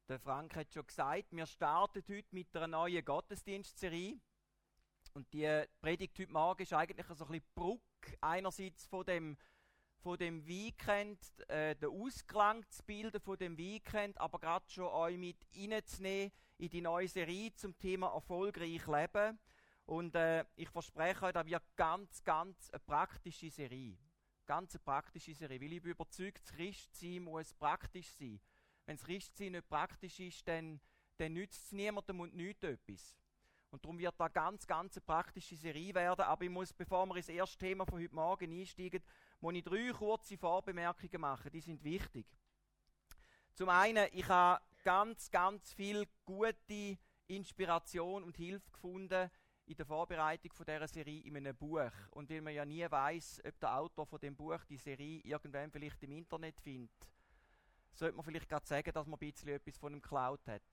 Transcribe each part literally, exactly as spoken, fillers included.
Der Frank hat schon gesagt, wir starten heute mit einer neuen Gottesdienstserie. Und die Predigt heute Morgen ist eigentlich so ein bisschen die Brücke einerseits von dem, von dem Weekend, äh, den Ausklang zu bilden von dem Weekend, aber gerade schon euch mit reinzunehmen in die neue Serie zum Thema erfolgreich leben. Und äh, ich verspreche euch, das wird ganz, ganz eine praktische Serie. Ganz eine praktische Serie, weil ich bin überzeugt, das Christsein muss praktisch sein. Wenn das Christsein nicht praktisch ist, dann, dann nützt es niemandem und nichts etwas. Und darum wird da ganz, ganz eine praktische Serie werden. Aber ich muss, bevor wir ins erste Thema von heute Morgen einsteigen, muss ich drei kurze Vorbemerkungen machen. Die sind wichtig. Zum einen, ich habe ganz, ganz viel gute Inspiration und Hilfe gefunden in der Vorbereitung von dieser Serie in einem Buch. Und weil man ja nie weiß, ob der Autor von dem Buch die Serie irgendwann vielleicht im Internet findet, sollte man vielleicht gerade sagen, dass man ein bisschen etwas von ihm geklaut hat.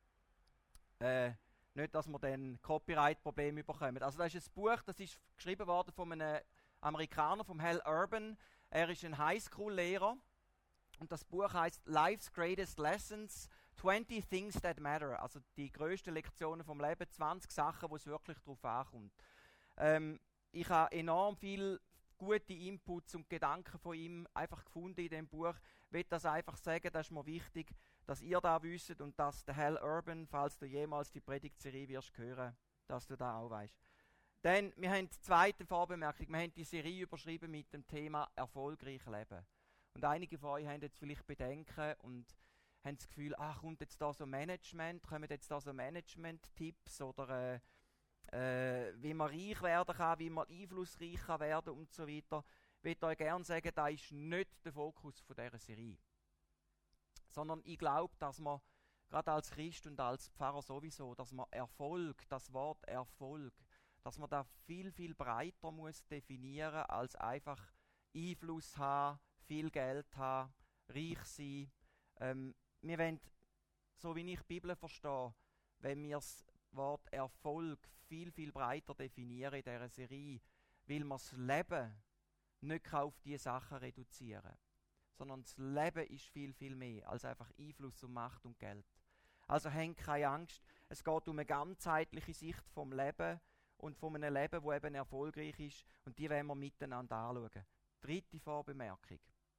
Äh, nicht, dass wir dann Copyright-Probleme bekommen. Also das ist ein Buch, das ist geschrieben worden von einem Amerikaner, vom Hal Urban. Er ist ein Highschool-Lehrer. Und das Buch heißt Life's Greatest Lessons, twenty Things That Matter. Also die grössten Lektionen vom Leben, zwanzig Sachen, wo es wirklich darauf ankommt. Ähm, ich habe enorm viel gute Inputs und Gedanken von ihm einfach gefunden in dem Buch. Ich will das einfach sagen, das ist mir wichtig, dass ihr da wisst und dass der Hal Urban, falls du jemals die Predigtserie wirst hören, dass du da auch weißt. Dann, wir haben die zweite Vorbemerkung, wir haben die Serie überschrieben mit dem Thema erfolgreich leben. Und einige von euch haben jetzt vielleicht Bedenken und haben das Gefühl, ach, kommt jetzt da so Management, kommen jetzt da so Management-Tipps oder äh, Äh, wie man reich werden kann, wie man einflussreich kann werden und so weiter. Ich würde euch gerne sagen, das ist nicht der Fokus von dieser Serie. Sondern ich glaube, dass man, gerade als Christ und als Pfarrer sowieso, dass man Erfolg, das Wort Erfolg, dass man da viel, viel breiter muss definieren, als einfach Einfluss haben, viel Geld haben, reich sein. Ähm, wir wollen, so wie ich die Bibel verstehe, wenn wir das Wort Erfolg viel, viel breiter definieren in dieser Serie, weil man das Leben nicht auf diese Sachen reduzieren kann. Sondern das Leben ist viel, viel mehr als einfach Einfluss und Macht und Geld. Also habt keine Angst, es geht um eine ganzheitliche Sicht vom Leben und von einem Leben, das eben erfolgreich ist, und die wollen wir miteinander anschauen. Dritte Vorbemerkung.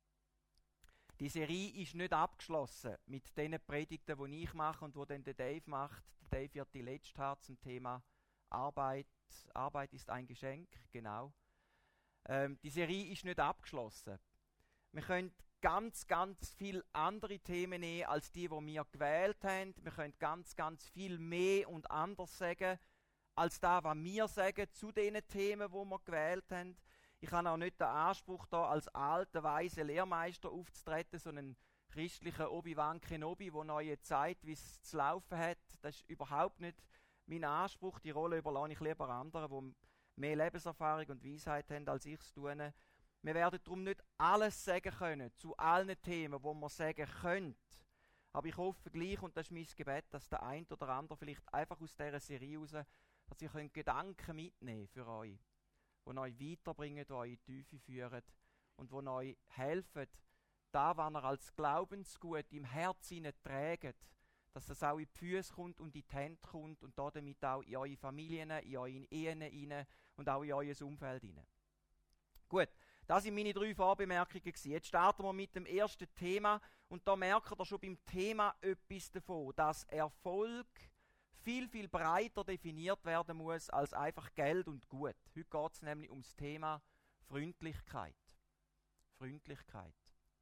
Die Serie ist nicht abgeschlossen mit den Predigten, die ich mache und die dann der Dave macht. Der Dave wird die letzte haben zum Thema Arbeit. Arbeit ist ein Geschenk, genau. Ähm, die Serie ist nicht abgeschlossen. Wir können ganz, ganz viele andere Themen nehmen, als die, die wir gewählt haben. Wir können ganz, ganz viel mehr und anders sagen, als das, was wir sagen zu den Themen, die wir gewählt haben. Ich habe auch nicht den Anspruch, da als alter, weiser Lehrmeister aufzutreten, so einen christlichen Obi-Wan Kenobi, der neue Zeit, wie es zu laufen hat. Das ist überhaupt nicht mein Anspruch. Die Rolle überlasse ich lieber anderen, die mehr Lebenserfahrung und Weisheit haben, als ich es tue. Wir werden darum nicht alles sagen können, zu allen Themen, wo man sagen könnte. Aber ich hoffe gleich, und das ist mein Gebet, dass der eine oder andere vielleicht einfach aus dieser Serie raus, dass ihr Gedanken mitnehmen für euch, die euch weiterbringen, die euch in die Tiefe führen und die euch helfen, da, was ihr als Glaubensgut im Herzen trägt, dass das auch in die Füße kommt und in die Hände kommt und damit auch in eure Familien, in eure Ehen rein und auch in euer Umfeld rein. Gut, das sind meine drei Vorbemerkungen gewesen. Jetzt starten wir mit dem ersten Thema und da merkt ihr schon beim Thema etwas davon, dass Erfolg viel, viel breiter definiert werden muss als einfach Geld und Gut. Heute geht es nämlich ums Thema Freundlichkeit. Freundlichkeit.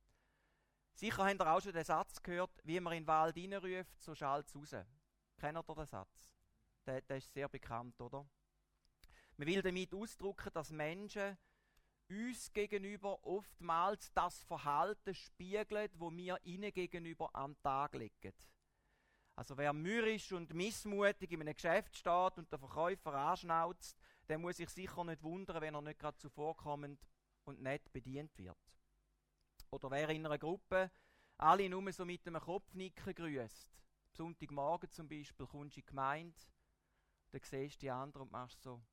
Sicher habt ihr auch schon den Satz gehört, wie man in den Wald hineinruft, so schallt es raus. Kennt ihr den Satz? Der, der ist sehr bekannt, oder? Man will damit ausdrücken, dass Menschen uns gegenüber oftmals das Verhalten spiegeln, das wir ihnen gegenüber an den Tag legen. Also wer mürrisch und missmutig in einem Geschäft steht und den Verkäufer anschnauzt, der muss sich sicher nicht wundern, wenn er nicht gerade zuvorkommend und nett bedient wird. Oder wer in einer Gruppe alle nur so mit einem Kopfnicken grüßt. Am Sonntagmorgen zum Beispiel kommst du in die Gemeinde, dann siehst du die anderen und machst so.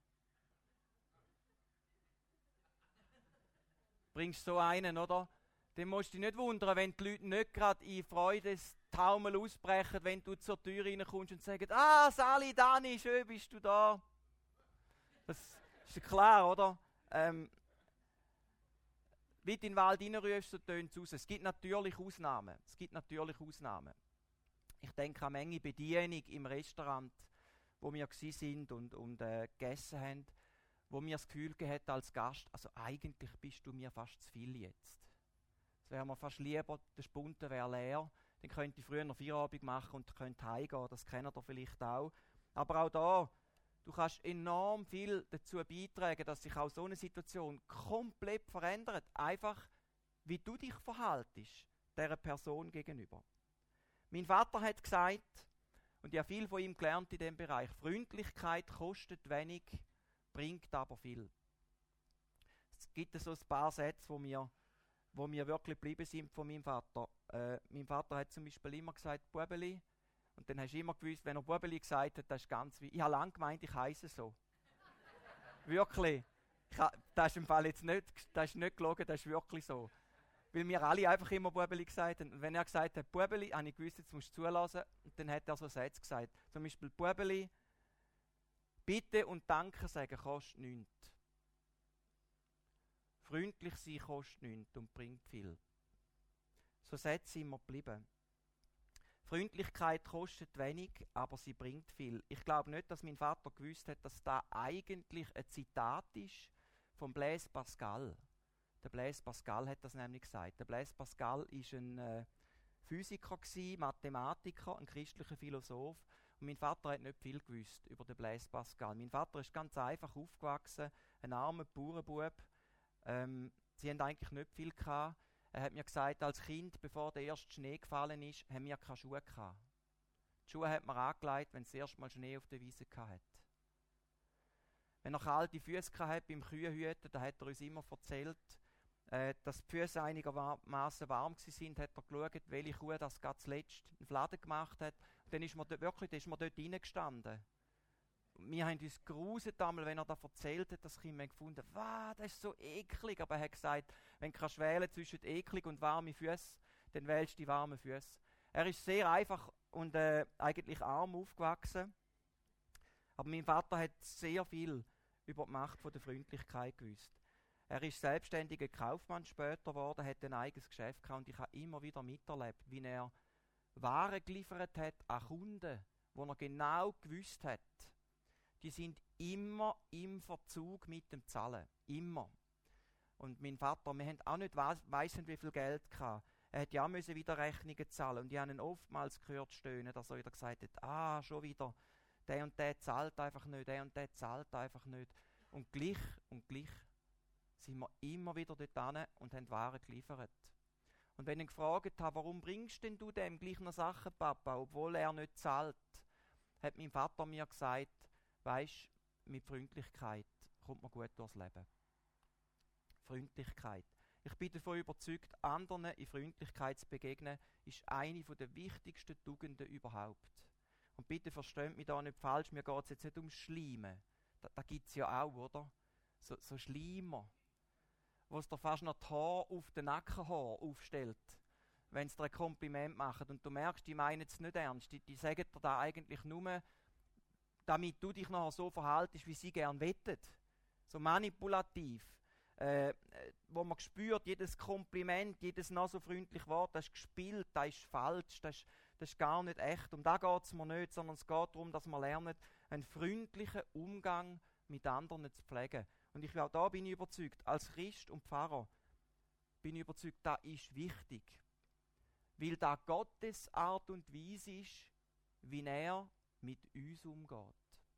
Bringst so einen, oder? dann musst du dich nicht wundern, wenn die Leute nicht gerade in Freudestaumel ausbrechen, wenn du zur Tür reinkommst und sagst, ah, Sali, Dani, schön bist du da. Das ist ja klar, oder? Ähm, wie du in den Wald reinrufst, so tönt es aus. Es gibt natürlich Ausnahmen. Es gibt natürlich Ausnahmen. Ich denke an Menge Bedienung im Restaurant, wo wir gsi sind und, und äh, gegessen haben, wo mir das Gefühl gehabt als Gast, also eigentlich bist du mir fast zu viel jetzt. Es wäre mir fast lieber, der Spunten wäre leer, dann könnte ich früher noch Feierabend machen und könnte heimgehen, das kennt ihr vielleicht auch. Aber auch da, du kannst enorm viel dazu beitragen, dass sich auch so eine Situation komplett verändert. Einfach, wie du dich verhaltest, dieser Person gegenüber. Mein Vater hat gesagt, und ich habe viel von ihm gelernt in diesem Bereich, Freundlichkeit kostet wenig, bringt aber viel. Es gibt so ein paar Sätze, wo mir, wo mir wirklich geblieben sind von meinem Vater. Äh, mein Vater hat zum Beispiel immer gesagt, Bubeli. Und dann hast du immer gewusst, wenn er Bubeli gesagt hat, das ist ganz wie... Ich habe lange gemeint, ich heisse so. Wirklich. Ich ha, das ist im Fall jetzt nicht, das ist nicht gelogen, das ist wirklich so. Weil wir alle einfach immer Bubeli gesagt haben. Und wenn er gesagt hat, Bubeli, habe ich gewusst, jetzt musst du zulassen. Und dann hat er so Sätze gesagt. Zum Beispiel, Bubeli, bitte und danke sagen kostet nichts. Freundlich sein kostet nichts und bringt viel. So Sätze sind immer geblieben. Freundlichkeit kostet wenig, aber sie bringt viel. Ich glaube nicht, dass mein Vater gewusst hat, dass das eigentlich ein Zitat ist von Blaise Pascal. Der Blaise Pascal hat das nämlich gesagt. Der Blaise Pascal war ein äh, Physiker gewesen, Mathematiker, ein christlicher Philosoph. Und mein Vater hat nicht viel gewusst über den Blaise Pascal. Mein Vater ist ganz einfach aufgewachsen, ein armer Bauernbub. Ähm, sie haben eigentlich nicht viel gehabt. Er hat mir gesagt, als Kind, bevor der erste Schnee gefallen ist, haben wir keine Schuhe gehabt. Die Schuhe hat man angelegt, wenn es das erste Mal Schnee auf der Wiese hatte. Wenn er kalte Füße hatte beim Kühenhüten, dann hat er uns immer erzählt, äh, dass die Füße einigermaßen warm waren, hat er geschaut, welche Kuh das gerade zuletzt einen Fladen gemacht hat. Und dann ist man dort, wirklich, dann ist man dort reingestanden. Wir haben uns gruset einmal, wenn er das erzählt hat, das Kind, wir haben gefunden, wow, das ist so eklig. Aber er hat gesagt, wenn du kannst wählen zwischen eklig und warmen Füßen, dann wählst du die warmen Füße. Er ist sehr einfach und äh, eigentlich arm aufgewachsen. Aber mein Vater hat sehr viel über die Macht von der Freundlichkeit gewusst. Er ist selbstständiger Kaufmann später geworden, hat ein eigenes Geschäft gehabt und ich habe immer wieder miterlebt, wie er Waren geliefert hat an Kunden, wo er genau gewusst hat, die sind immer im Verzug mit dem Zahlen. Immer. Und mein Vater, wir haben auch nicht weiss nicht wie viel Geld gehabt. Er hat ja auch wieder Rechnungen zahlen. Und ich habe ihn oftmals gehört stöhnen, dass er wieder gesagt hat, ah, schon wieder, der und der zahlt einfach nicht, der und der zahlt einfach nicht. Und gleich und gleich sind wir immer wieder dort hin und haben Waren geliefert. Und wenn ich ihn gefragt habe, warum bringst denn du dem gleich noch Sachen, Papa, obwohl er nicht zahlt, hat mein Vater mir gesagt, weisst, mit Freundlichkeit kommt man gut durchs Leben. Freundlichkeit. Ich bin davon überzeugt, anderen in Freundlichkeit zu begegnen, ist eine der wichtigsten Tugenden überhaupt. Und bitte versteht mich da nicht falsch, mir geht es jetzt nicht ums Schleimen. Da, da gibt es ja auch, oder? So, so Schleimer, wo es dir fast noch die Haare auf den Nackenhaar aufstellt, wenn sie dir ein Kompliment machen. Und du merkst, die meinen es nicht ernst. Die, die sagen dir da eigentlich nur, damit du dich nachher so verhaltest, wie sie gern wettet. So manipulativ. Äh, wo man spürt, jedes Kompliment, jedes noch so freundliche Wort, das ist gespielt, das ist falsch, das ist, das ist gar nicht echt. Um das geht es mir nicht, sondern es geht darum, dass wir lernen, einen freundlichen Umgang mit anderen zu pflegen. Und ich, auch da bin ich überzeugt, als Christ und Pfarrer bin ich überzeugt, das ist wichtig. Weil da Gottes Art und Weise ist, wie er mit uns umgeht.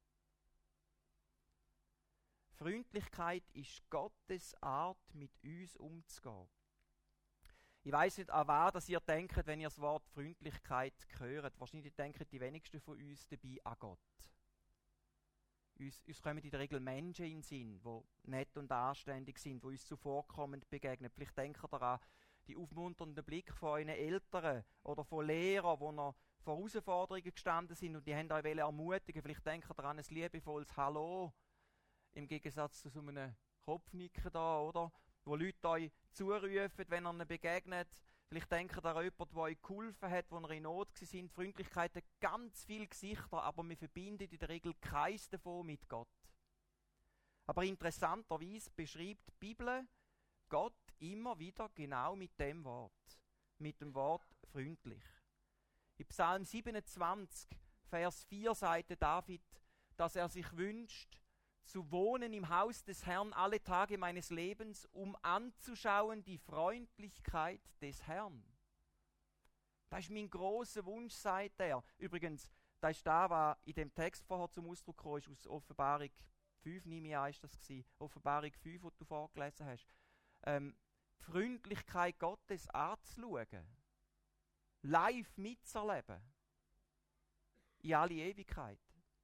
Freundlichkeit ist Gottes Art, mit uns umzugehen. Ich weiss nicht, an was dass ihr denkt, wenn ihr das Wort Freundlichkeit hört. Wahrscheinlich denken die wenigsten von uns dabei an Gott. Uns, uns kommen in der Regel Menschen in den Sinn, die nett und anständig sind, die uns zuvorkommend begegnen. Vielleicht denkt ihr an die aufmunternden Blick von euren Eltern oder von Lehrern, die noch vor Herausforderungen gestanden sind und die haben euch ermutigen. Vielleicht denkt ihr an ein liebevolles Hallo, im Gegensatz zu so einem Kopfnicken da, oder? wo Leute euch zurufen, wenn ihr ihnen begegnet. Vielleicht denkt ihr an jemanden, der euch geholfen hat, wo ihr in Not waren. Freundlichkeit hat ganz viele Gesichter, aber wir verbinden in der Regel keins davon mit Gott. Aber interessanterweise beschreibt die Bibel Gott immer wieder genau mit dem Wort. Mit dem Wort freundlich. In Psalm siebenundzwanzig, Vers vier sagt David, dass er sich wünscht, zu wohnen im Haus des Herrn alle Tage meines Lebens, um anzuschauen die Freundlichkeit des Herrn. Das ist mein grosser Wunsch, sagt er. Übrigens, das ist da, was in dem Text vorher zum Ausdruck kam, ist aus Offenbarung fünf, nehme ich an, ist das gewesen. Offenbarung fünf, die du vorgelesen hast. Ähm, die Freundlichkeit Gottes anzuschauen. Live mitzuerleben. In alle Ewigkeit.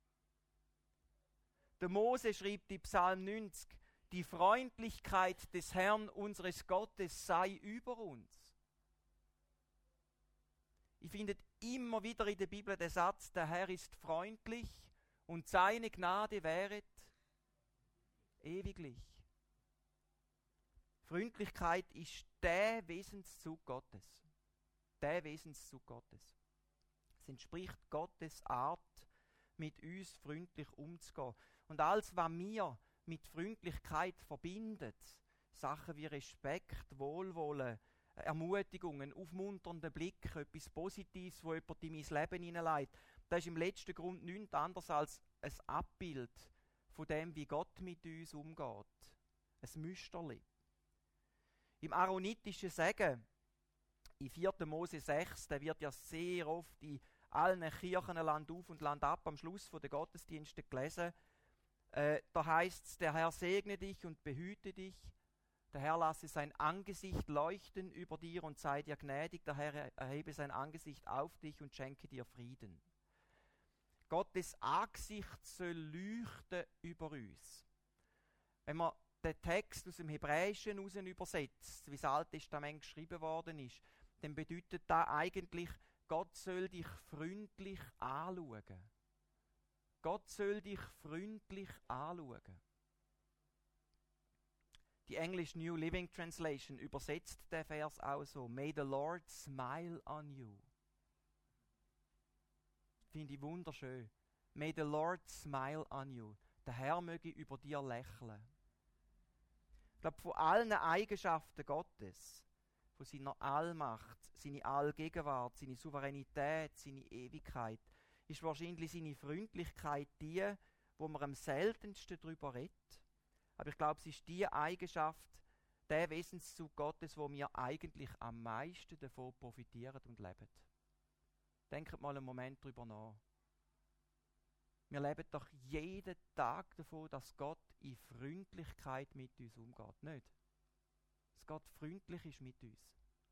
Der Mose schreibt in Psalm neunzig, die Freundlichkeit des Herrn unseres Gottes sei über uns. Ich finde immer wieder in der Bibel den Satz, der Herr ist freundlich und seine Gnade währet ewiglich. Freundlichkeit ist der Wesenszug Gottes. Der Wesenszug Gottes. Es entspricht Gottes Art, mit uns freundlich umzugehen. Und alles, was wir mit Freundlichkeit verbindet, Sachen wie Respekt, Wohlwollen, Ermutigungen, aufmunternden Blick, etwas Positives, wo jemand in mein Leben hineinlegt, das ist im letzten Grund nichts anderes als ein Abbild von dem, wie Gott mit uns umgeht. Ein Müsterli. Im aaronitischen Segen, in vierten Mose sechs, der wird ja sehr oft in allen Kirchen Land auf und Land ab am Schluss der Gottesdienste gelesen. Äh, da heißt es, der Herr segne dich und behüte dich. Der Herr lasse sein Angesicht leuchten über dir und sei dir gnädig. Der Herr erhebe sein Angesicht auf dich und schenke dir Frieden. Gottes Angesicht soll leuchten über uns. Wenn man den Text aus dem Hebräischen heraus übersetzt, wie das Alte Testament geschrieben worden ist, dann bedeutet das eigentlich, Gott soll dich freundlich anschauen. Gott soll dich freundlich anschauen. Die English New Living Translation übersetzt den Vers auch so. May the Lord smile on you. Finde ich wunderschön. May the Lord smile on you. Der Herr möge über dir lächeln. Ich glaube, von allen Eigenschaften Gottes, von seiner Allmacht, seine Allgegenwart, seine Souveränität, seine Ewigkeit, ist wahrscheinlich seine Freundlichkeit die, wo man am seltensten darüber redet. Aber ich glaube, es ist die Eigenschaft, der Wesenszug Gottes, wo wir eigentlich am meisten davon profitieren und leben. Denkt mal einen Moment darüber nach. Wir leben doch jeden Tag davon, dass Gott in Freundlichkeit mit uns umgeht. Nicht? Dass Gott freundlich ist mit uns.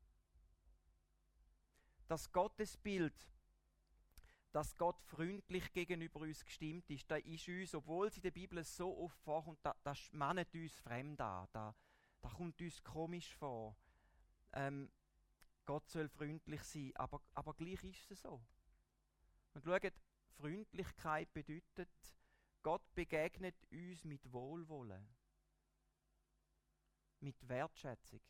Das Gottesbild, dass Gott freundlich gegenüber uns gestimmt ist, da ist uns, obwohl es in der Bibel so oft vorkommt, da, das mahnet uns fremd an, da, da kommt uns komisch vor. Ähm, Gott soll freundlich sein, aber, aber gleich ist es so. Und schaut, Freundlichkeit bedeutet, Gott begegnet uns mit Wohlwollen, mit Wertschätzung.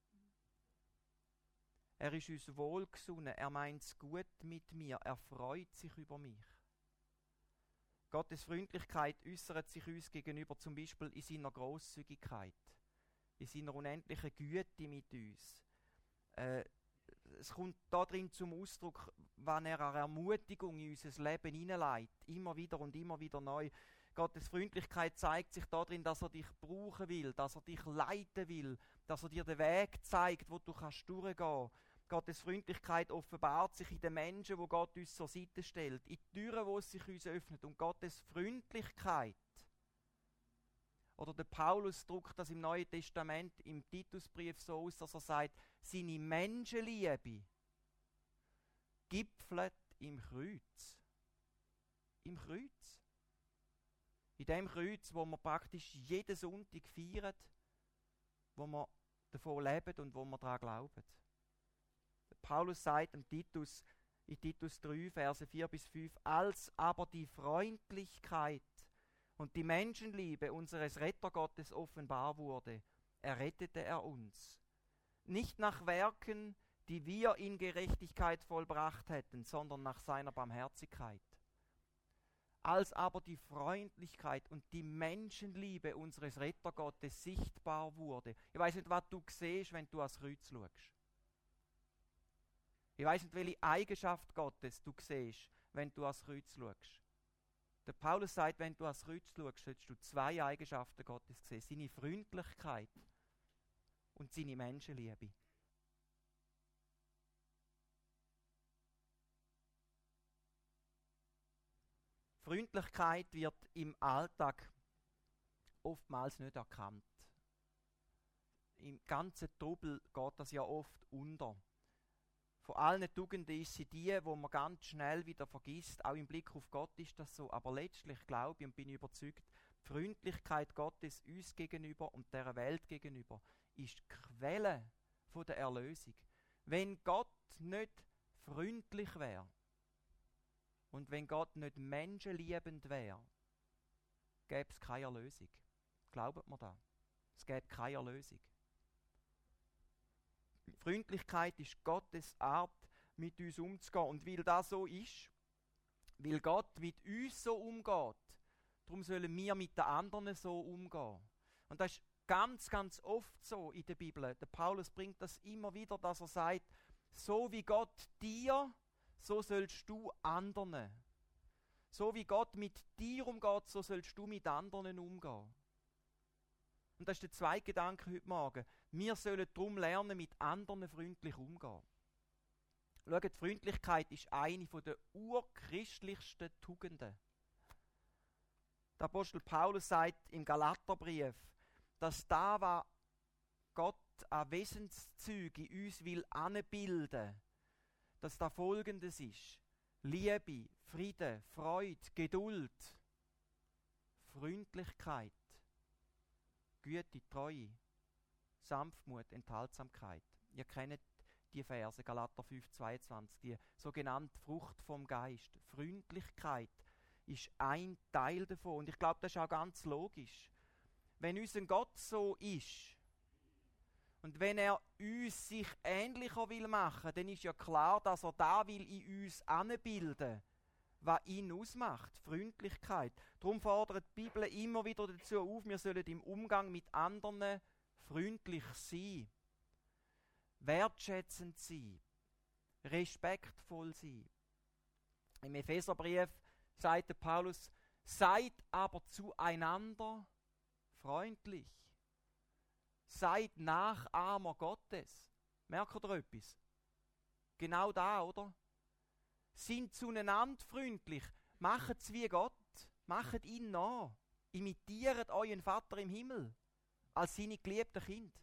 Er ist uns wohlgesonnen, er meint es gut mit mir, er freut sich über mich. Gottes Freundlichkeit äußert sich uns gegenüber zum Beispiel in seiner Grosszügigkeit, in seiner unendlichen Güte mit uns. Äh, es kommt darin zum Ausdruck, wenn er eine Ermutigung in unser Leben hineinlegt, immer wieder und immer wieder neu. Gottes Freundlichkeit zeigt sich darin, dass er dich brauchen will, dass er dich leiten will, dass er dir den Weg zeigt, wo du kannst durchgehen. Gottes Freundlichkeit offenbart sich in den Menschen, wo Gott uns zur Seite stellt, in die Türen, wo es sich uns öffnet. Und Gottes Freundlichkeit, oder der Paulus drückt das im Neuen Testament, im Titusbrief so aus, dass er sagt, seine Menschenliebe gipfelt im Kreuz. Im Kreuz. In dem Kreuz, wo wir praktisch jeden Sonntag feiern, wo wir davon leben und wo wir daran glauben. Paulus sagt dem Titus in Titus drei, Verse vier bis fünf, als aber die Freundlichkeit und die Menschenliebe unseres Rettergottes offenbar wurde, errettete er uns. Nicht nach Werken, die wir in Gerechtigkeit vollbracht hätten, sondern nach seiner Barmherzigkeit. Als aber die Freundlichkeit und die Menschenliebe unseres Rettergottes sichtbar wurde. Ich weiß nicht, was du siehst, wenn du ans Kreuz schaust. Ich weiß nicht, welche Eigenschaft Gottes du siehst, wenn du ans Kreuz schaust. Der Paulus sagt, wenn du ans Kreuz schaust, sollst du zwei Eigenschaften Gottes sehen. Seine Freundlichkeit und seine Menschenliebe. Freundlichkeit wird im Alltag oftmals nicht erkannt. Im ganzen Trubel geht das ja oft unter. Von allen Tugenden ist sie die, wo man ganz schnell wieder vergisst. Auch im Blick auf Gott ist das so. Aber letztlich glaube ich und bin überzeugt, die Freundlichkeit Gottes uns gegenüber und der Welt gegenüber ist die Quelle von der Erlösung. Wenn Gott nicht freundlich wäre und wenn Gott nicht menschenliebend wäre, gäbe es keine Erlösung. Glaubt mir das? Es gäbe keine Erlösung. Freundlichkeit ist Gottes Art, mit uns umzugehen. Und weil das so ist, weil Gott mit uns so umgeht, darum sollen wir mit den anderen so umgehen. Und das ist ganz, ganz oft so in der Bibel. Der Paulus bringt das immer wieder, dass er sagt, so wie Gott dir, so sollst du anderen. So wie Gott mit dir umgeht, so sollst du mit anderen umgehen. Und das ist der zweite Gedanke heute Morgen. Wir sollen darum lernen, mit anderen freundlich umzugehen. Schaut, die Freundlichkeit ist eine der urchristlichsten Tugenden. Der Apostel Paulus sagt im Galaterbrief, dass da, was Gott an Wesenszüge in uns will anbilden, dass da Folgendes ist: Liebe, Friede, Freude, Geduld, Freundlichkeit, Güte, Treue, Sanftmut, Enthaltsamkeit. Ihr kennt die Verse, Galater fünf, zweiundzwanzig, die sogenannte Frucht vom Geist. Freundlichkeit ist ein Teil davon. Und ich glaube, das ist auch ganz logisch. Wenn unser Gott so ist und wenn er uns sich ähnlicher will machen, dann ist ja klar, dass er da will in uns anbilden, was ihn ausmacht, Freundlichkeit. Darum fordert die Bibel immer wieder dazu auf, wir sollen im Umgang mit anderen freundlich sein, wertschätzend sein, respektvoll sein. Im Epheserbrief sagt der Paulus, seid aber zueinander freundlich. Seid Nachahmer Gottes. Merkt ihr etwas? Genau da, oder? Sind zueinander freundlich. Macht es wie Gott. Macht ihn nach. Imitiert euren Vater im Himmel als seine geliebten Kinder.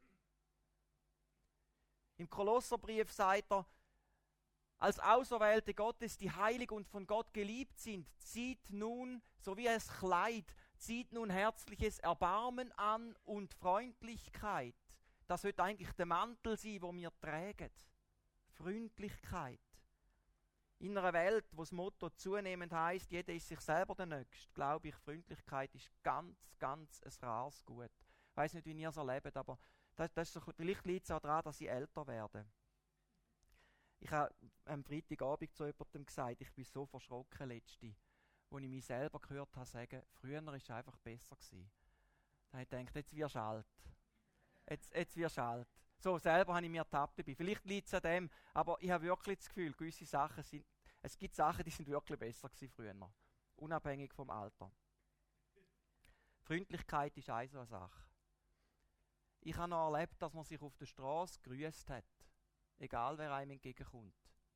Im Kolosserbrief sagt er, als Auserwählte Gottes, die heilig und von Gott geliebt sind, zieht nun, so wie ein Kleid, zieht nun herzliches Erbarmen an und Freundlichkeit. Das wird eigentlich der Mantel sein, wo wir tragen. Freundlichkeit. In einer Welt, wo das Motto zunehmend heisst, jeder ist sich selber der Nächste, glaube ich, Freundlichkeit ist ganz, ganz ein rares Gut. Ich weiss nicht, wie ihr es erlebt, aber das, das ist so, vielleicht liegt es auch daran, dass ich älter werde. Ich habe am Freitagabend zu jemandem gesagt, ich bin so verschrocken letzte, wo ich mich selber gehört habe sagen, früher war es einfach besser gewesen. Dann habe ich gedacht, jetzt wirst du alt. Jetzt, jetzt wirst du alt. So, selber habe ich mir ertappt dabei. Vielleicht liegt es an dem, aber ich habe wirklich das Gefühl, gewisse Sachen sind, es gibt Sachen, die sind wirklich besser gewesen früher. Unabhängig vom Alter. Freundlichkeit ist eine so eine Sache. Ich habe noch erlebt, dass man sich auf der Straße gegrüßt hat. Egal, wer einem entgegenkommt.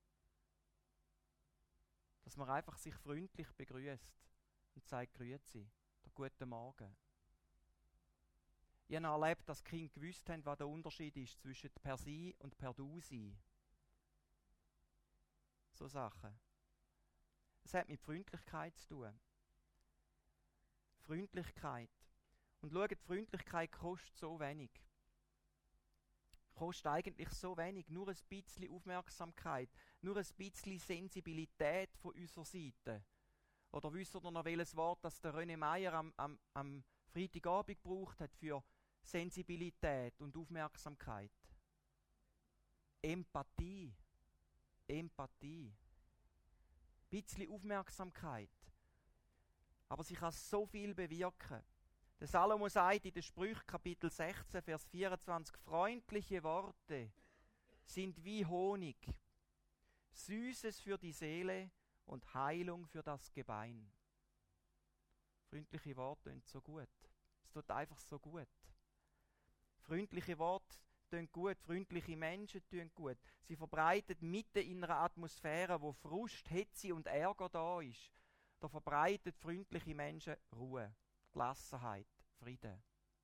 Dass man einfach sich freundlich begrüßt und sagt, grüezi, der guten Morgen. Ich habe erlebt, dass die Kinder gewusst haben, was der Unterschied ist zwischen per Sie und per Du sein. So Sachen. Es hat mit Freundlichkeit zu tun. Freundlichkeit. Und schaut, Freundlichkeit kostet so wenig. Kostet eigentlich so wenig, nur ein bisschen Aufmerksamkeit, nur ein bisschen Sensibilität von unserer Seite. Oder wisst ihr noch welches Wort, das der René Meyer am, am, am Freitagabend gebraucht hat für Sensibilität und Aufmerksamkeit. Empathie. Empathie. Ein bisschen Aufmerksamkeit. Aber sie kann so viel bewirken. Der Salomo sagt in den Sprüchen Kapitel sechzehn, Vers vierundzwanzig, freundliche Worte sind wie Honig, Süßes für die Seele und Heilung für das Gebein. Freundliche Worte tun so gut. Es tut einfach so gut. Freundliche Worte tun gut, freundliche Menschen tun gut. Sie verbreiten mitten in einer Atmosphäre, wo Frust, Hetze und Ärger da ist. Da verbreitet freundliche Menschen Ruhe, Gelassenheit, Frieden.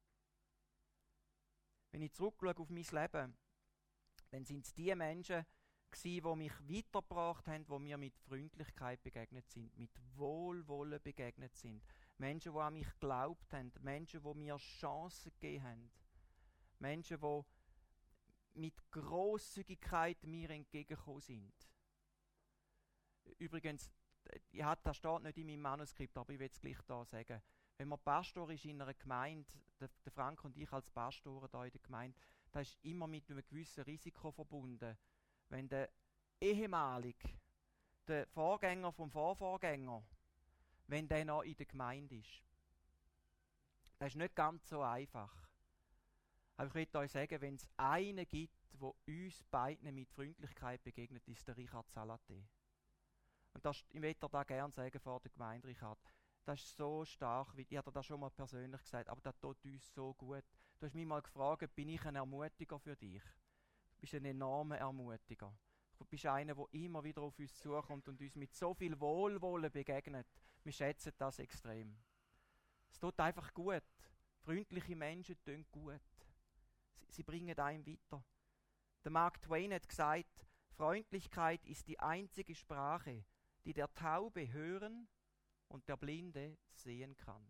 Wenn ich zurückschaue auf mein Leben, dann sind es die Menschen gewesen, die mich weitergebracht haben, die mir mit Freundlichkeit begegnet sind, mit Wohlwollen begegnet sind. Menschen, die an mich geglaubt haben, Menschen, die mir Chancen gegeben haben. Menschen, die mit Grosszügigkeit mir entgegengekommen sind. Übrigens, ja, das steht nicht in meinem Manuskript, aber ich will es gleich hier sagen. Wenn man Pastor ist in einer Gemeinde, der, der Frank und ich als Pastoren hier in der Gemeinde, das ist immer mit einem gewissen Risiko verbunden. Wenn der ehemalige, der Vorgänger vom Vorvorgänger, wenn der noch in der Gemeinde ist. Das ist nicht ganz so einfach. Aber ich möchte euch sagen, wenn es einen gibt, der uns beiden mit Freundlichkeit begegnet, ist der Richard Salaté. Und das, ich möchte dir da gerne sagen vor der Gemeinde, Richard, das ist so stark, wie ich habe dir das schon mal persönlich gesagt, aber das tut uns so gut. Du hast mich mal gefragt, bin ich ein Ermutiger für dich? Du bist ein enormer Ermutiger. Du bist einer, der immer wieder auf uns zukommt und uns mit so viel Wohlwollen begegnet. Wir schätzen das extrem. Es tut einfach gut. Freundliche Menschen tun gut. Sie, sie bringen einem weiter. Der Mark Twain hat gesagt, Freundlichkeit ist die einzige Sprache, die der Taube hören und der Blinde sehen kann.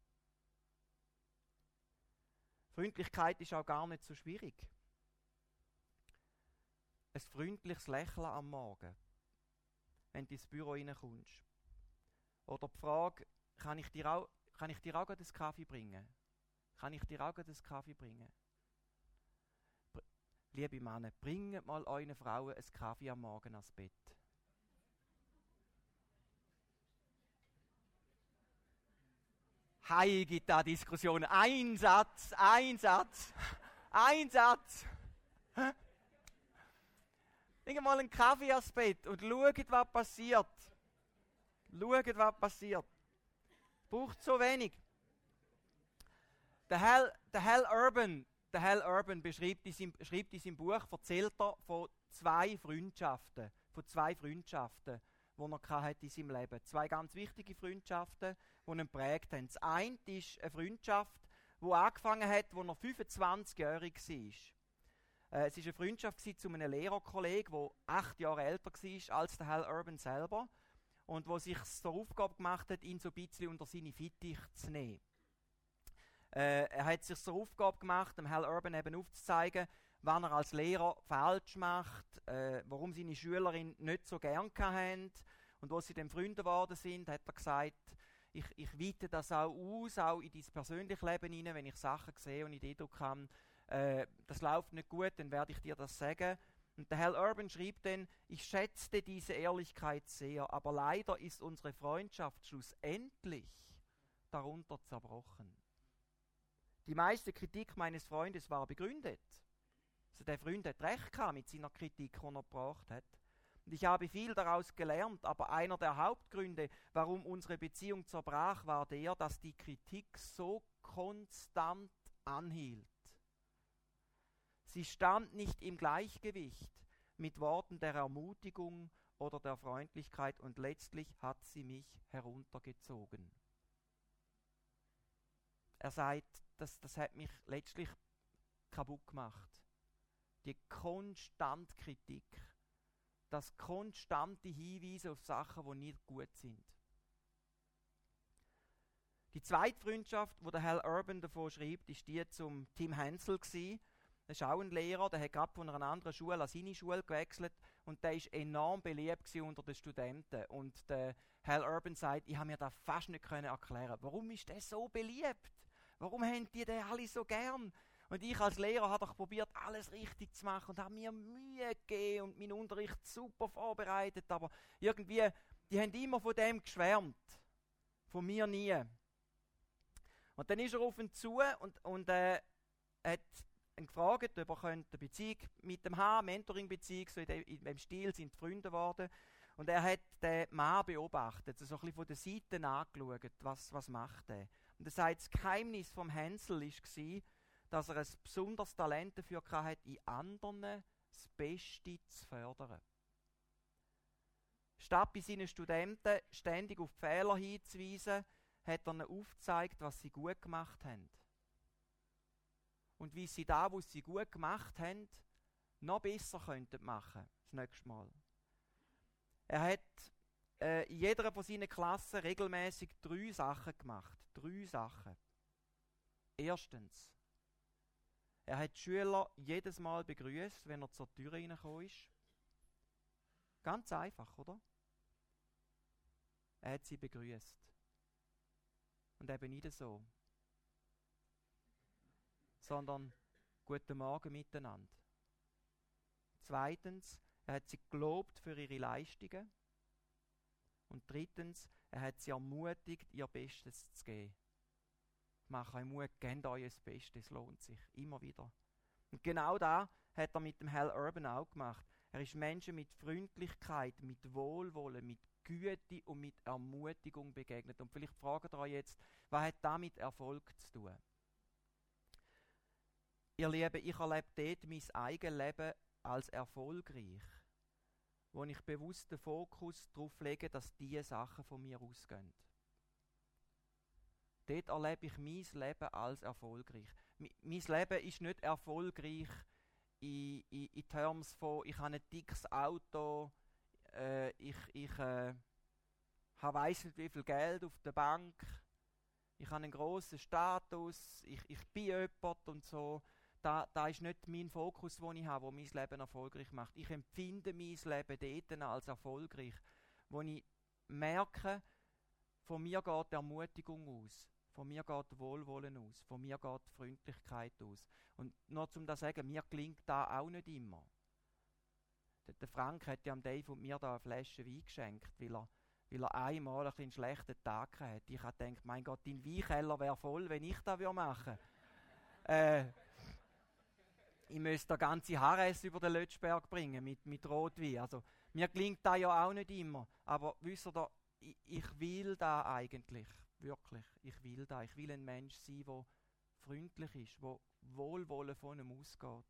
Freundlichkeit ist auch gar nicht so schwierig. Ein freundliches Lächeln am Morgen, wenn du ins Büro reinkommst. Oder die Frage, kann ich dir auch, kann ich dir auch einen Kaffee bringen? Kann ich dir auch einen Kaffee bringen? Br- Liebe Männer, bringt mal euren Frauen einen Kaffee am Morgen ans Bett. Hei gibt da Diskussionen. Ein Satz, ein Satz, ein Satz. Bringt mal einen Kaffee ans Bett und schaut, was passiert. Schaut, was passiert. Braucht so wenig. Der Hal, der Hal Urban, der Hal Urban beschreibt in seinem, schreibt in seinem Buch, erzählt er von zwei Freundschaften, von zwei Freundschaften, die er hatte in seinem Leben. Zwei ganz wichtige Freundschaften, die ihn geprägt haben. Das eine ist eine Freundschaft, die angefangen hat, als er fünfundzwanzigjährig war. Äh, es war eine Freundschaft zu einem Lehrerkollegen, der acht Jahre älter war als der Hal Urban selber und der sich zur Aufgabe gemacht hat, ihn so ein bisschen unter seine Fittiche zu nehmen. Äh, er hat sich zur Aufgabe gemacht, dem Hal Urban eben aufzuzeigen, was er als Lehrer falsch macht, äh, warum seine Schülerin nicht so gern hatten. Und als sie dann Freunde geworden sind, hat er gesagt, ich, ich weite das auch aus, auch in dein persönliches Leben hinein, wenn ich Sachen sehe und ich den Eindruck habe, äh, das läuft nicht gut, dann werde ich dir das sagen. Und der Hal Urban schrieb dann, ich schätzte diese Ehrlichkeit sehr, aber leider ist unsere Freundschaft schlussendlich darunter zerbrochen. Die meiste Kritik meines Freundes war begründet. Also der Freund hat recht gehabt mit seiner Kritik, die er gebracht hat. Und ich habe viel daraus gelernt, aber einer der Hauptgründe, warum unsere Beziehung zerbrach, war der, dass die Kritik so konstant anhielt. Sie stand nicht im Gleichgewicht mit Worten der Ermutigung oder der Freundlichkeit und letztlich hat sie mich heruntergezogen. Er sagt, das, das hat mich letztlich kaputt gemacht. Die konstante Kritik, das konstante Hinweisen auf Sachen, die nicht gut sind. Die zweite Freundschaft, die der Hal Urban davon schreibt, ist die zum Tim Hensel gsi. Das ist auch ein Lehrer, der hat gerade von einer anderen Schule an seine Schule gewechselt und der ist enorm beliebt unter den Studenten. Und der Hal Urban sagt, ich habe mir das fast nicht erklären können. Warum ist der so beliebt? Warum haben die den alle so gern? Und ich als Lehrer habe doch probiert, alles richtig zu machen und habe mir Mühe gegeben und meinen Unterricht super vorbereitet, aber irgendwie, die haben immer von dem geschwärmt. Von mir nie. Und dann ist er auf ihn zu und, und äh, hat ihn gefragt, ob er eine Beziehung mit dem haben, Mentoring-Beziehung, so in dem, in dem Stil sind die Freunde geworden. Und er hat den Mann beobachtet, so ein bisschen von der Seite angeschaut, was, was macht er. Und er sagt, das Geheimnis vom Hänsel war, dass er ein besonderes Talent dafür hatte, in anderen das Beste zu fördern. Statt bei seinen Studenten ständig auf die Fehler hinzuweisen, hat er ihnen aufgezeigt, was sie gut gemacht haben. Und wie sie da, was sie gut gemacht haben, noch besser könnten machen, das nächste Mal. Er hat äh, in jeder von seinen Klassen regelmäßig drei Sachen gemacht. Drei Sachen. Erstens, er hat die Schüler jedes Mal begrüßt, wenn er zur Tür reingekommen ist. Ganz einfach, oder? Er hat sie begrüßt. Und eben nicht so. Sondern guten Morgen miteinander. Zweitens, er hat sie gelobt für ihre Leistungen. Und drittens, er hat sie ermutigt, ihr Bestes zu geben. Macht euch Mut, gebt euch das Beste, es lohnt sich. Immer wieder. Und genau das hat er mit dem Hal Urban auch gemacht. Er ist Menschen mit Freundlichkeit, mit Wohlwollen, mit Güte und mit Ermutigung begegnet. Und vielleicht fragt ihr euch jetzt, was hat das mit Erfolg zu tun? Ihr Lieben, ich erlebe dort mein eigenes Leben als erfolgreich, wo ich bewusst den Fokus darauf lege, dass diese Sachen von mir ausgehen. Dort erlebe ich mein Leben als erfolgreich. M- mein Leben ist nicht erfolgreich in, in, in Terms von, ich habe ein dickes Auto, äh, ich, ich äh, habe weiss nicht wie viel Geld auf der Bank, ich habe einen grossen Status, ich, ich bin jemand und so. Da, da ist nicht mein Fokus, den ich habe, der mein Leben erfolgreich macht. Ich empfinde mein Leben dort als erfolgreich, wo ich merke, von mir geht Ermutigung aus, von mir geht Wohlwollen aus, von mir geht Freundlichkeit aus. Und nur zum das sagen, mir gelingt das auch nicht immer. Der, der Frank hat ja am Dave und mir da eine Flasche Wein geschenkt, weil er, weil er einmal einen schlechten Tag hatte. Ich habe gedacht, mein Gott, dein Weinkeller wäre voll, wenn ich das machen würde. Äh, Ich müsste den ganzen Harres über den Lötschberg bringen mit, mit Rotwein. Also, mir gelingt das ja auch nicht immer. Aber wisst ihr, ich, ich will da eigentlich. Wirklich. Ich will da. Ich will ein Mensch sein, der freundlich ist, der Wohlwollen von ihm ausgeht.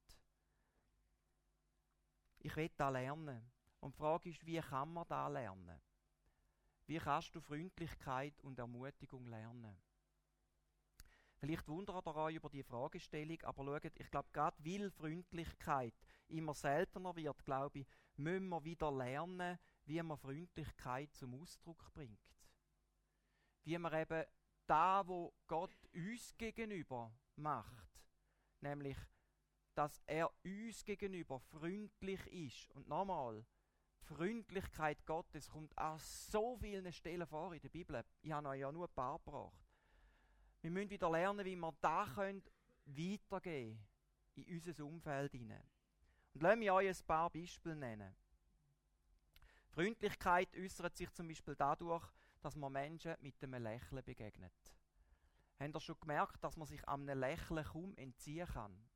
Ich will da lernen. Und die Frage ist, wie kann man da lernen? Wie kannst du Freundlichkeit und Ermutigung lernen? Vielleicht wundert ihr euch über die Fragestellung, aber schaut, ich glaube, gerade weil Freundlichkeit immer seltener wird, glaube ich, müssen wir wieder lernen, wie man Freundlichkeit zum Ausdruck bringt. Wie man eben da, wo Gott uns gegenüber macht, nämlich, dass er uns gegenüber freundlich ist. Und nochmal, die Freundlichkeit Gottes kommt an so vielen Stellen vor in der Bibel. Ich habe euch ja nur ein paar gebracht. Wir müssen wieder lernen, wie wir das weitergeben in unser Umfeld hinein. Und lasst mich euch ein paar Beispiele nennen. Freundlichkeit äußert sich zum Beispiel dadurch, dass man Menschen mit einem Lächeln begegnet. Habt ihr schon gemerkt, dass man sich einem Lächeln kaum entziehen kann?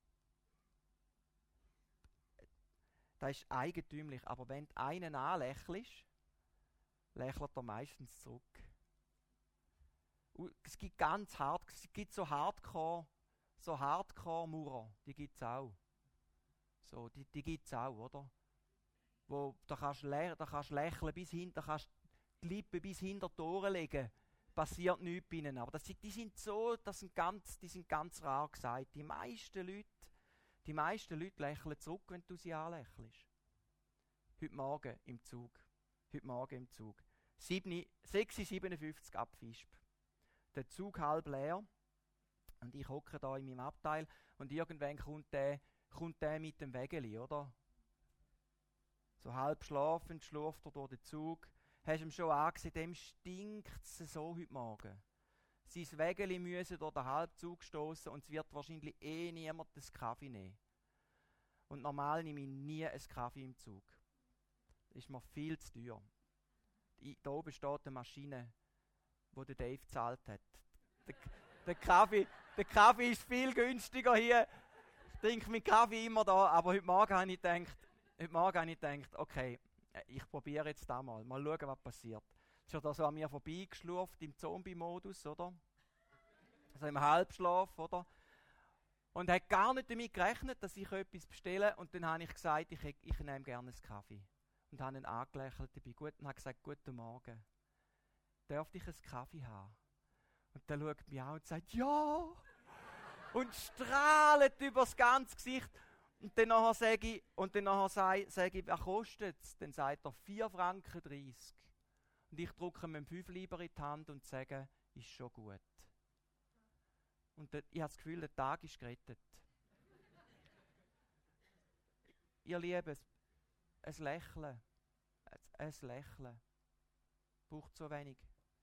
Das ist eigentümlich, aber wenn du einen anlächelst, lächelt er meistens zurück. Es gibt ganz hart, es gibt so Hardcore, so Hardcore-Maurer, die gibt es auch. So, die, die gibt es auch, oder? Wo, da kannst du lä- da kannst lächeln bis hin, da kannst die Lippen bis hinter die Ohren legen, passiert nichts bei ihnen. Aber das, die sind so, das sind ganz, die sind ganz rar gesagt. Die meisten Leute, die meisten Leute lächeln zurück, wenn du sie anlächelst. Heute Morgen im Zug. Heute Morgen im Zug. sechs Uhr siebenundfünfzig ab Visp. Der Zug halb leer und ich hocke da in meinem Abteil und irgendwann kommt der, kommt der mit dem Wägeli, oder? So halb schlafend schlurft er durch den Zug. Hast du ihm schon angesehen, dem stinkt es so heute Morgen. sein Wägeli müssen durch den Halbzug stoßen und es wird wahrscheinlich eh niemand den Kaffee nehmen. Und normal nehme ich nie einen Kaffee im Zug. Das ist mir viel zu teuer. I, da oben steht eine Maschine, die der Dave gezahlt hat. Der, der, Kaffee, der Kaffee ist viel günstiger hier. Ich trinke meinen Kaffee immer da, aber heute Morgen habe ich gedacht, heute Morgen habe ich gedacht, okay, ich probiere jetzt das mal. Mal schauen, was passiert. Ist er da so an mir vorbeigeschlurft im Zombie-Modus, oder? Also im Halbschlaf, oder? Und hat gar nicht damit gerechnet, dass ich etwas bestelle. Und dann habe ich gesagt, ich, ich nehme gerne einen Kaffee. Und habe ihn angelächelt dabei gut und habe gesagt, guten Morgen. Dürfte ich einen Kaffee haben? Und dann schaut mich an und sagt, ja! Und strahlt über das ganze Gesicht. Und dann nachher sage ich, und dann nachher sage, sage ich, was kostet es? Dann sagt er vier Franken dreißig. Und ich drücke ihm fünf lieber in die Hand und sage, ist schon gut. Und dort, ich habe das Gefühl, der Tag ist gerettet. Ihr Lieben, ein Lächeln, ein Lächeln, braucht so wenig.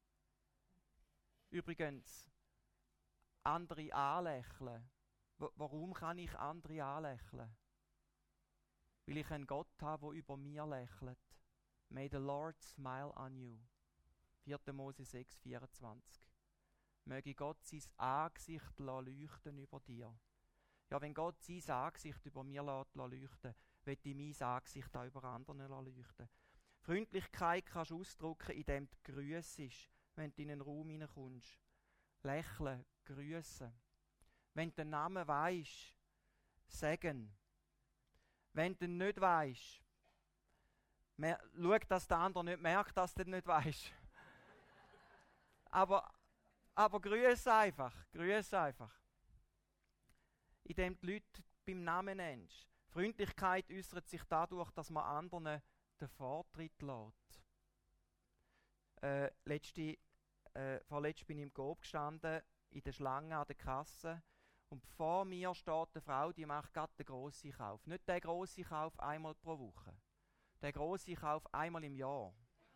Übrigens, andere anlächeln. W- warum kann ich andere anlächeln? Weil ich einen Gott habe, der über mir lächelt. May the Lord smile on you. vierter Mose sechs, vierundzwanzig. Möge Gott sein Angesicht leuchten über dir. Ja, wenn Gott sein Angesicht über mir leuchten, wird ich mein Angesicht auch über andere leuchten. Freundlichkeit kannst du ausdrücken, indem du grüssest, wenn du in einen Raum hineinkommst. Lächeln, grüssen. Wenn du den Namen weisst, sagen. Wenn du ihn nicht weisst, mer- schau, dass der andere nicht merkt, dass du ihn nicht weisst. aber, aber grüß einfach, grüß einfach. Indem du die Leute beim Namen nennst. Freundlichkeit äußert sich dadurch, dass man anderen den Vortritt lässt. Äh, letzte, äh, vorletzt bin ich im Coop gestanden, in der Schlange an der Kasse. Und vor mir steht eine Frau, die macht gerade den grossen Kauf. Nicht den grossen Kauf einmal pro Woche. Den grossen Kauf einmal im Jahr.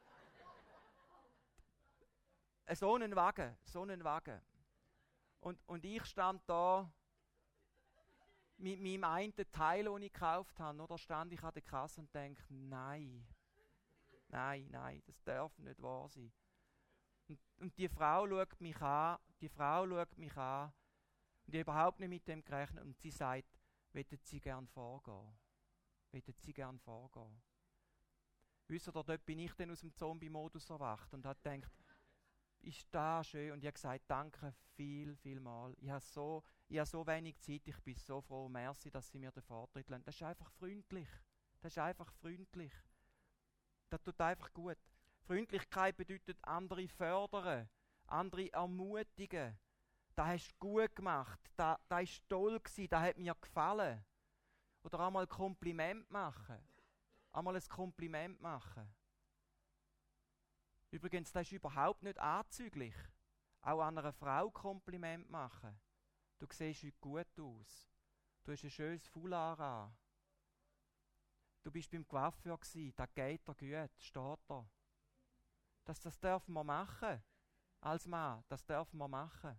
So einen Wagen, so einen Wagen. Und, und ich stand da mit meinem einen Teil, den ich gekauft habe, oder stand ich an der Kasse und denke, nein, nein, nein, das darf nicht wahr sein. Und, und die Frau schaut mich an, die Frau schaut mich an, und ich habe überhaupt nicht mit dem gerechnet, und sie sagt, wollen Sie gern vorgehen? Wollen Sie gern vorgehen? Wisst ihr, dort bin ich dann aus dem Zombie-Modus erwacht und habe gedacht, ist das schön? Und ich habe gesagt, danke viel, viel mal. Ich habe so, ich habe so wenig Zeit, ich bin so froh, merci, dass Sie mir den Vortritt lassen. Das ist einfach freundlich. Das ist einfach freundlich. Das tut einfach gut. Freundlichkeit bedeutet andere fördern, andere ermutigen. Das hast du gut gemacht, das, das war toll gewesen, das hat mir gefallen. Oder einmal ein Kompliment machen. Einmal ein Kompliment machen. Übrigens, das ist überhaupt nicht anzüglich. Auch an einer Frau Kompliment machen. Du siehst heute gut aus. Du hast ein schönes Foulard an. Du bist beim Coiffeur gsi, das geht dir gut, steht da. Das, das dürfen wir machen. Als Mann, das dürfen wir machen.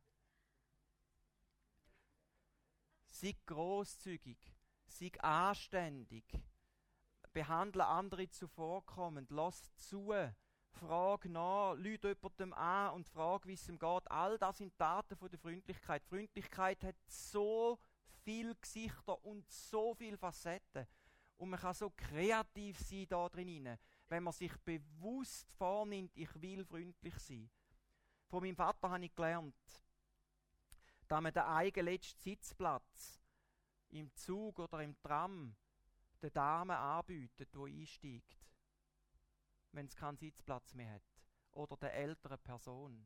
Sei grosszügig, sei anständig. Behandle andere zuvorkommend, lass zu. Frag nach, lüt jemandem an und frag, wie es ihm geht. All das sind Taten von der Freundlichkeit. Freundlichkeit hat so viele Gesichter und so viele Facetten. Und man kann so kreativ sein da drin, wenn man sich bewusst vornimmt, ich will freundlich sein. Von meinem Vater habe ich gelernt, dass man den eigenen letzten Sitzplatz im Zug oder im Tram der Dame anbietet, die einsteigt, wenn es keinen Sitzplatz mehr hat. Oder der älteren Person.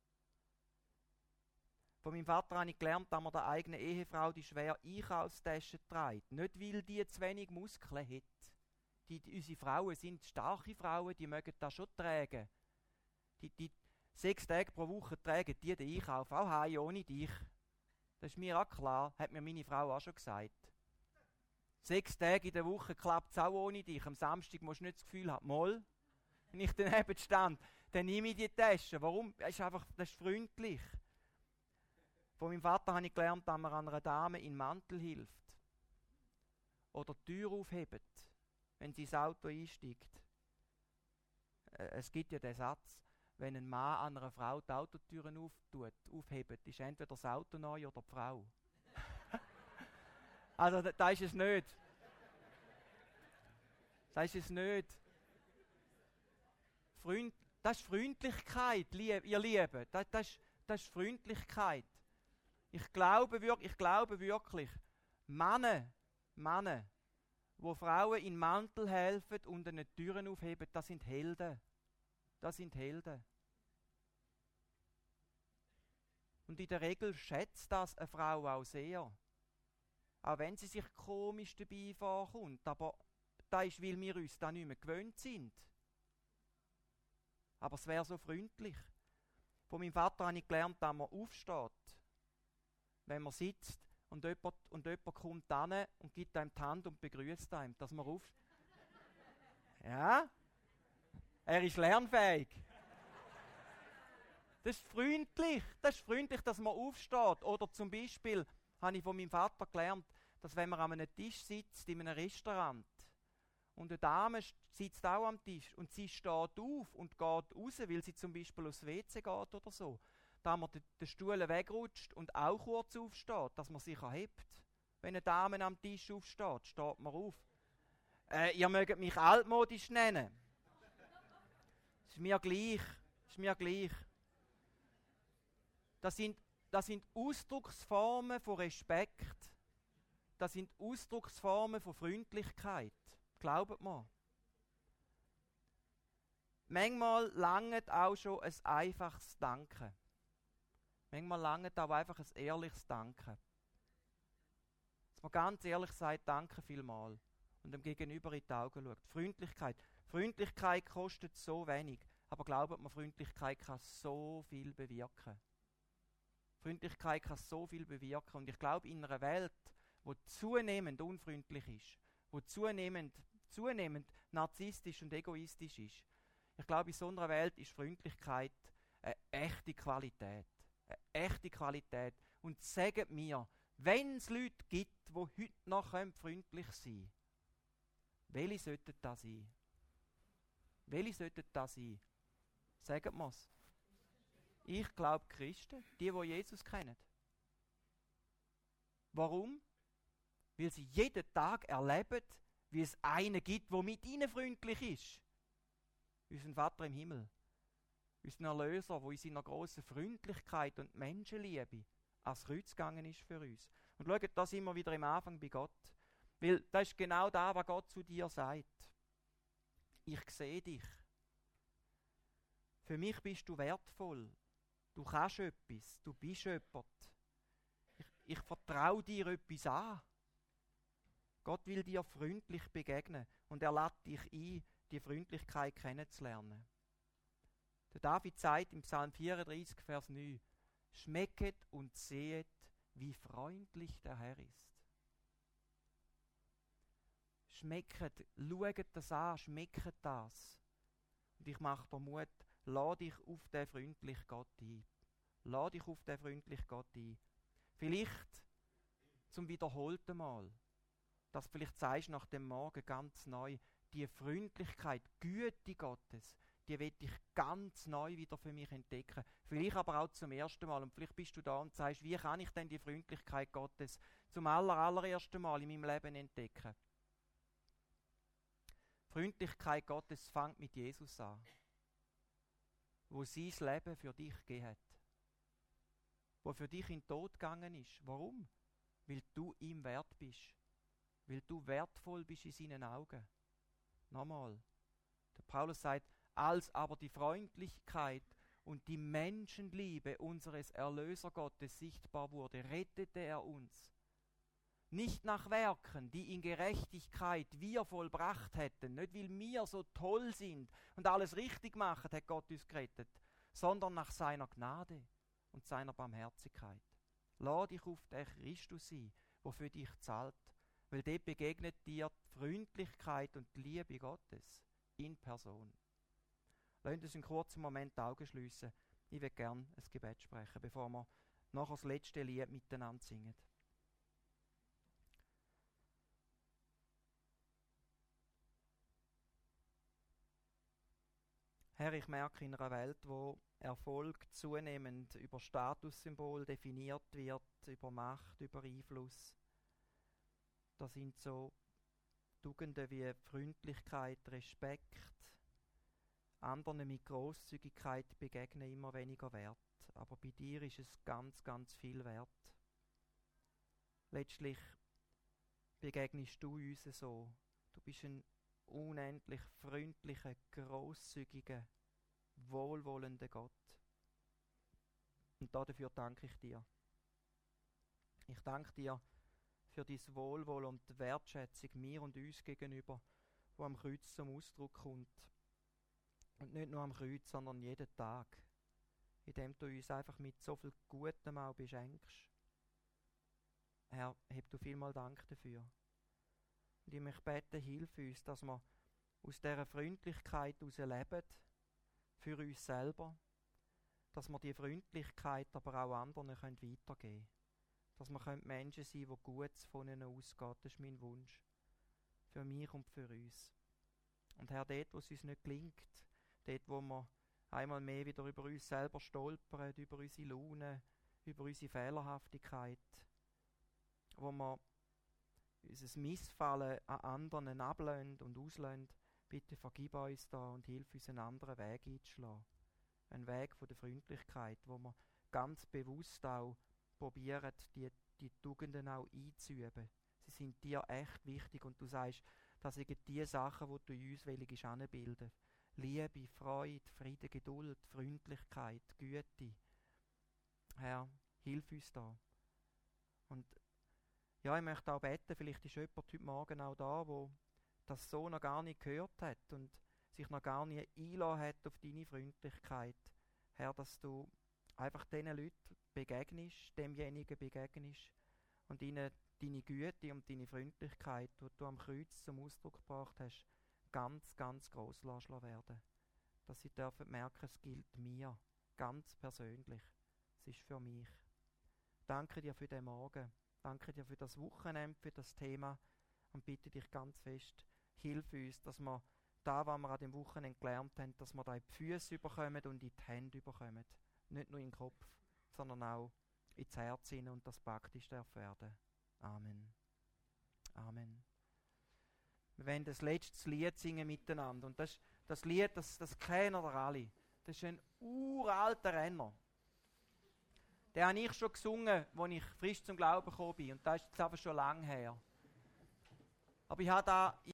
Von meinem Vater habe ich gelernt, dass man der eigenen Ehefrau die schwere Einkaufstasche trägt. Nicht, weil die zu wenig Muskeln hat. Die, die, unsere Frauen sind starke Frauen, die mögen das schon tragen. Die, die sechs Tage pro Woche tragen die den Einkauf auch heim ohne dich. Das ist mir auch klar, hat mir meine Frau auch schon gesagt. Sechs Tage in der Woche klappt es auch ohne dich. Am Samstag musst du nicht das Gefühl haben, mal, wenn ich daneben stand, dann nehme ich die Tasche. Warum? Das ist einfach, das ist freundlich. Von meinem Vater habe ich gelernt, dass man einer Dame in den Mantel hilft. Oder die Tür aufhebt, wenn sie ins Auto einsteigt. Äh, es gibt ja den Satz, wenn ein Mann einer Frau die Autotüren auftut, aufhebt, ist entweder das Auto neu oder die Frau. Also da, da ist es nicht. Das ist es nicht. Freund, das ist Freundlichkeit, lieb, ihr Lieben. Das, das, ist, das ist Freundlichkeit. Ich glaube wirklich, ich glaube wirklich, Männer, Männer, wo Frauen in den Mantel helfen und eine Türen aufheben, das sind Helden. Das sind Helden. Und in der Regel schätzt das eine Frau auch sehr. Auch wenn sie sich komisch dabei vorkommt. Aber das ist, weil wir uns da nicht mehr gewöhnt sind. Aber es wäre so freundlich. Von meinem Vater habe ich gelernt, dass man aufsteht, wenn man sitzt und jemand, und jemand kommt hin und gibt einem die Hand und begrüßt einem, dass man aufsteht. Ja? Er ist lernfähig. Das ist freundlich. Das ist freundlich, dass man aufsteht. Oder zum Beispiel habe ich von meinem Vater gelernt, dass wenn man an einem Tisch sitzt in einem Restaurant und eine Dame sitzt auch am Tisch und sie steht auf und geht raus, weil sie zum Beispiel aufs W C geht oder so, dass man den, den Stuhl wegrutscht und auch kurz aufsteht, dass man sich erhebt. Wenn eine Dame am Tisch aufsteht, steht man auf. Äh, ihr mögt mich altmodisch nennen. Ist mir gleich. Ist mir gleich. Das sind, das sind Ausdrucksformen von Respekt. Das sind Ausdrucksformen von Freundlichkeit. Glaubt mir. Manchmal langt auch schon ein einfaches Danken. Manchmal langt auch einfach ein ehrliches Danken. Dass man ganz ehrlich sagt, danke vielmal. Und dem Gegenüber in die Augen schaut. Freundlichkeit. Freundlichkeit kostet so wenig. Aber glaubt mir, Freundlichkeit kann so viel bewirken. Freundlichkeit kann so viel bewirken. Und ich glaube, in einer Welt, die zunehmend unfreundlich ist, die zunehmend, zunehmend narzisstisch und egoistisch ist, ich glaube, in so einer Welt ist Freundlichkeit eine echte Qualität. Eine echte Qualität. Und sagt mir, wenn es Leute gibt, die heute noch freundlich sein können, welche sollten das sein? Welche sollten das sein? Sagt mir's. Ich glaube Christen, die, die Jesus kennen. Warum? Weil sie jeden Tag erleben, wie es einen gibt, der mit ihnen freundlich ist. Unseren Vater im Himmel. Unseren Erlöser, der in seiner grossen Freundlichkeit und Menschenliebe ans Kreuz gegangen ist für uns. Und schaut das immer wieder im Anfang bei Gott. Weil das ist genau das, was Gott zu dir sagt. Ich sehe dich. Für mich bist du wertvoll. Du kannst etwas. Du bist jemand. Ich, ich vertraue dir etwas an. Gott will dir freundlich begegnen und er lädt dich ein, die Freundlichkeit kennenzulernen. Der David sagt im Psalm vierunddreißig, Vers neun, schmecket und sehet, wie freundlich der Herr ist. Schmecket, schaut das an, schmecket das. Und ich mache dir Mut, lass dich auf den freundlichen Gott ein. Lass dich auf den freundlichen Gott ein. Vielleicht zum wiederholten Mal, dass du vielleicht sagst nach dem Morgen ganz neu, die Freundlichkeit, Güte Gottes, die will ich ganz neu wieder für mich entdecken. Vielleicht aber auch zum ersten Mal. Und vielleicht bist du da und sagst, wie kann ich denn die Freundlichkeit Gottes zum aller, allerersten Mal in meinem Leben entdecken? Freundlichkeit Gottes fängt mit Jesus an, wo sein Leben für dich gegeben hat. Wo für dich in den Tod gegangen ist. Warum? Weil du ihm wert bist. Weil du wertvoll bist in seinen Augen. Nochmal. Der Paulus sagt, als aber die Freundlichkeit und die Menschenliebe unseres Erlösergottes sichtbar wurde, rettete er uns. Nicht nach Werken, die in Gerechtigkeit wir vollbracht hätten, nicht weil wir so toll sind und alles richtig machen, hat Gott uns gerettet, sondern nach seiner Gnade und seiner Barmherzigkeit. Lass dich auf den Christus ein, der für dich zahlt, weil dort begegnet dir die Freundlichkeit und die Liebe Gottes in Person. Lasst uns einen kurzen Moment die Augen schliessen. Ich würde gerne ein Gebet sprechen, bevor wir nachher das letzte Lied miteinander singen. Herr, ich merke in einer Welt, wo Erfolg zunehmend über Statussymbol definiert wird, über Macht, über Einfluss. Da sind so Tugenden wie Freundlichkeit, Respekt, anderen mit Grosszügigkeit begegnen immer weniger wert. Aber bei dir ist es ganz, ganz viel wert. Letztlich begegnest du uns so. Du bist ein unendlich freundlicher, grosszügiger, wohlwollender Gott. Und dafür danke ich dir. Ich danke dir für dein Wohlwollen und die Wertschätzung mir und uns gegenüber, wo am Kreuz zum Ausdruck kommt. Und nicht nur am Kreuz, sondern jeden Tag, indem du uns einfach mit so viel Gutem auch beschenkst. Herr, hab du vielmal Dank dafür. Und ich möchte beten, hilf uns, dass wir aus dieser Freundlichkeit heraus leben, für uns selber, dass wir die Freundlichkeit aber auch anderen können weitergeben können. Dass wir Menschen sein können, die Gutes von ihnen ausgeht. Das ist mein Wunsch. Für mich und für uns. Und Herr, dort, wo es uns nicht gelingt, dort, wo wir einmal mehr wieder über uns selber stolpern, über unsere Laune, über unsere Fehlerhaftigkeit, wo wir unser Missfallen an anderen ablehnen und auslehnen, bitte vergib uns da und hilf uns, einen anderen Weg einzuschlagen. Ein Weg von der Freundlichkeit, wo wir ganz bewusst auch probieren, die, die Tugenden auch einzuüben. Sie sind dir echt wichtig und du sagst, das sind die Sachen, die du in uns willigst anbilden. Liebe, Freude, Friede, Geduld, Freundlichkeit, Güte. Herr, hilf uns da. Und ja, ich möchte auch beten, vielleicht ist jemand heute Morgen auch da, wo das so noch gar nicht gehört hat und sich noch gar nicht eingelassen hat auf deine Freundlichkeit. Herr, dass du einfach diesen Leuten begegnest, demjenigen begegnest und ihnen deine Güte und deine Freundlichkeit, die du am Kreuz zum Ausdruck gebracht hast, ganz, ganz gross lassen werden. Dass sie dürfen merken, es gilt mir, ganz persönlich. Es ist für mich. Danke dir für den Morgen. Danke dir für das Wochenende, für das Thema und bitte dich ganz fest, hilf uns, dass wir da, was wir an dem Wochenende gelernt haben, dass wir da in die Füße überkommen und in die Hände überkommen. Nicht nur in den Kopf, sondern auch ins Herz hinein und das praktisch darf werden. Amen. Amen. Wir werden das letzte Lied singen miteinander und das, das Lied, das, das kennen ihr alle. Das ist ein uralter Renner. Den habe ich schon gesungen, als ich frisch zum Glauben gekommen bin. Und das ist jetzt aber schon lange her. Aber ich habe da